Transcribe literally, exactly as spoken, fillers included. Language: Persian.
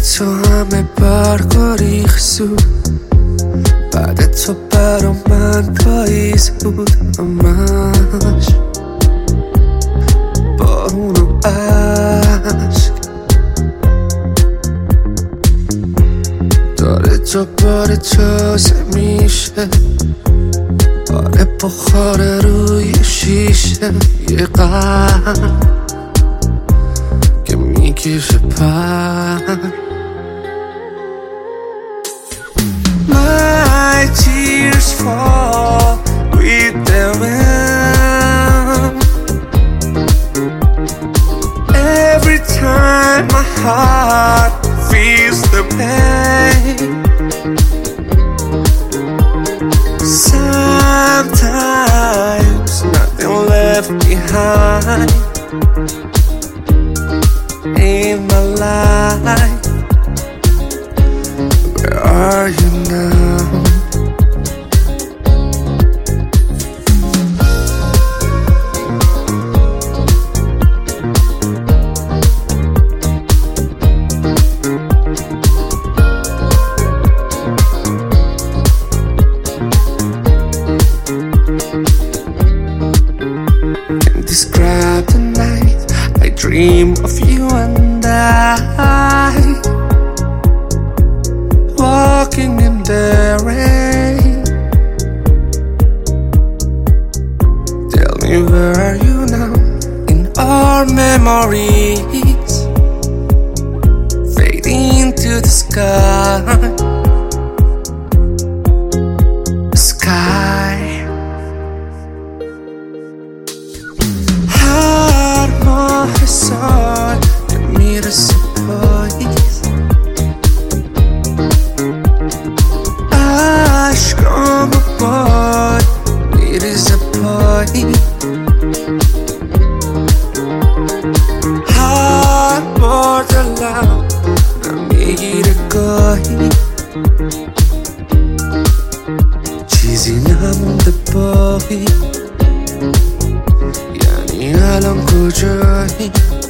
تو همه برگا ریخت، بعد تو برا من پاییز بود، همش بارون و عشق داره دوباره تازه میشه. آره بخاره روی شیشه یه قلب که میکشه پر. My tears fall with the wind. Every time my heart feels the pain. Sometimes nothing left behind in my life. Where are you now? Can't describe the night I dream of you and I, walking in the rain. Tell me, where are you now? In our memories, fading to the sky. The sky. Har ماه سال که میرسه پاییز، عشقام باد میریزه پایین. هر بار دلم میگیره گاهی، چیزی نمونده باقی. یعنی الان کجایی؟